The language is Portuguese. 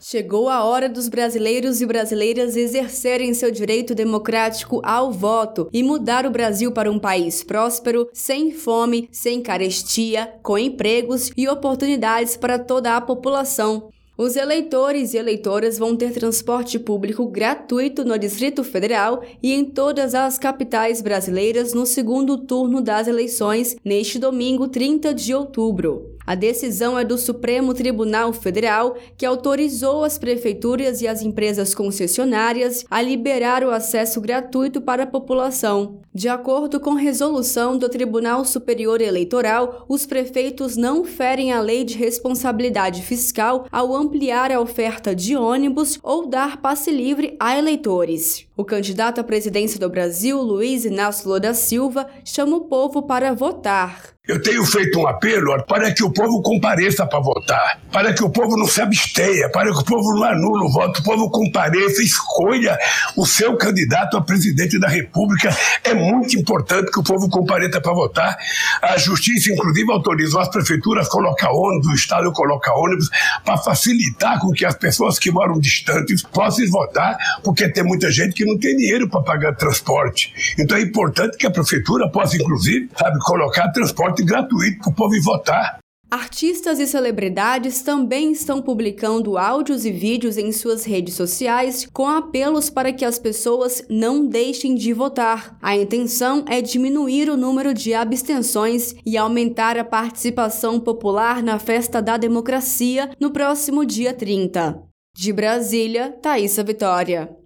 Chegou a hora dos brasileiros e brasileiras exercerem seu direito democrático ao voto e mudar o Brasil para um país próspero, sem fome, sem carestia, com empregos e oportunidades para toda a população. Os eleitores e eleitoras vão ter transporte público gratuito no Distrito Federal e em todas as capitais brasileiras no segundo turno das eleições, neste domingo, 30 de outubro. A decisão é do Supremo Tribunal Federal, que autorizou as prefeituras e as empresas concessionárias a liberar o acesso gratuito para a população. De acordo com resolução do Tribunal Superior Eleitoral, os prefeitos não ferem a lei de responsabilidade fiscal ao ampliar a oferta de ônibus ou dar passe livre a eleitores. O candidato à presidência do Brasil, Luiz Inácio Lula da Silva, chama o povo para votar. Eu tenho feito um apelo para que o povo compareça para votar, para que o povo não se abstenha, para que o povo não anule o voto, o povo compareça, escolha o seu candidato a presidente da República. É muito importante que o povo compareça para votar. A Justiça, inclusive, autorizou as prefeituras a colocar ônibus, o Estado colocar ônibus, para facilitar com que as pessoas que moram distantes possam votar, porque tem muita gente que não tem dinheiro para pagar transporte. Então é importante que a prefeitura possa, inclusive, colocar transporte gratuito para o povo ir votar. Artistas e celebridades também estão publicando áudios e vídeos em suas redes sociais com apelos para que as pessoas não deixem de votar. A intenção é diminuir o número de abstenções e aumentar a participação popular na Festa da Democracia no próximo dia 30. De Brasília, Thaisa Vitória.